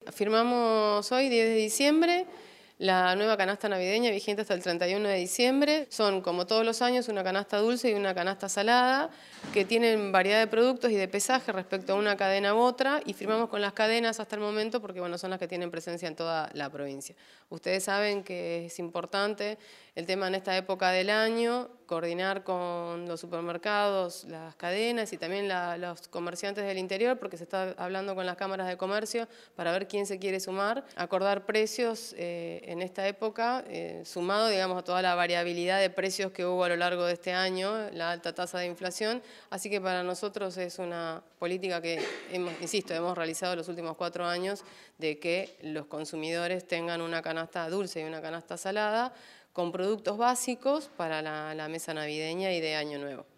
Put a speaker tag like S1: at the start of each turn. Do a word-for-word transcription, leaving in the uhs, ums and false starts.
S1: Firmamos hoy, diez de diciembre, la nueva canasta navideña vigente hasta el treinta y uno de diciembre. Son, como todos los años, una canasta dulce y una canasta salada, que tienen variedad de productos y de pesaje respecto a una cadena u otra, y firmamos con las cadenas hasta el momento porque bueno, son las que tienen presencia en toda la provincia. Ustedes saben que es importante el tema en esta época del año, coordinar con los supermercados, las cadenas y también la, los comerciantes del interior, porque se está hablando con las cámaras de comercio para ver quién se quiere sumar, acordar precios eh, en esta época, eh, sumado digamos a toda la variabilidad de precios que hubo a lo largo de este año, la alta tasa de inflación, así que para nosotros es una política que, hemos, insisto, hemos realizado los últimos cuatro años de que los consumidores tengan una canasta dulce y una canasta salada con productos básicos para la, la mesa navideña y de Año Nuevo.